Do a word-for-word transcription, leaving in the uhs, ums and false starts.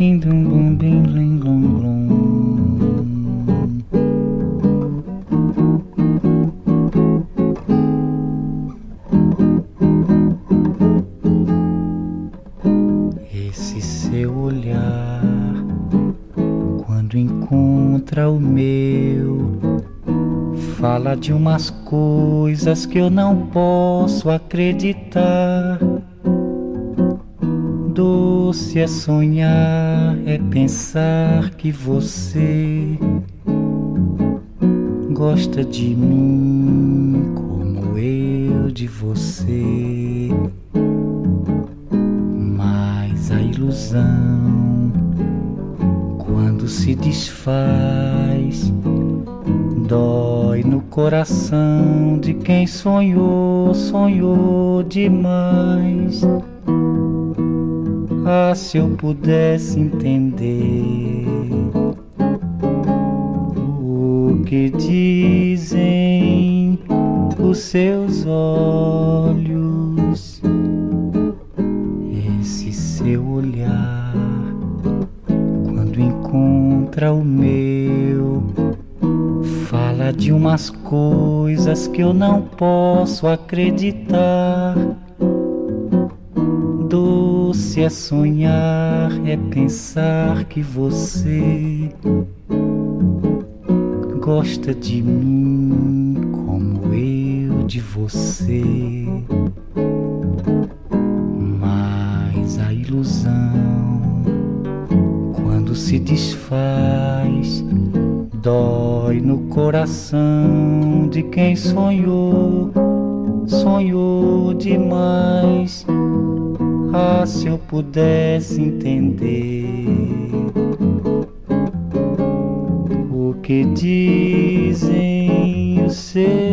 bim dum bum bim blim blum blum. Esse seu olhar, quando encontra o meu, fala de umas coisas que eu não posso acreditar. Doce é sonhar, é pensar que você gosta de mim como eu de você. Mas a ilusão, quando se desfaz, dói no coração de quem sonhou, sonhou demais. Ah, se eu pudesse entender o que dizem os seus olhos, esse seu olhar, quando encontra o meu, fala de umas coisas que eu não posso acreditar. Doce é sonhar, é pensar que você gosta de mim como eu de você. Mas a ilusão, quando se desfaz, dói no coração de quem sonhou, sonhou demais. Ah, se eu pudesse entender o que dizem os seus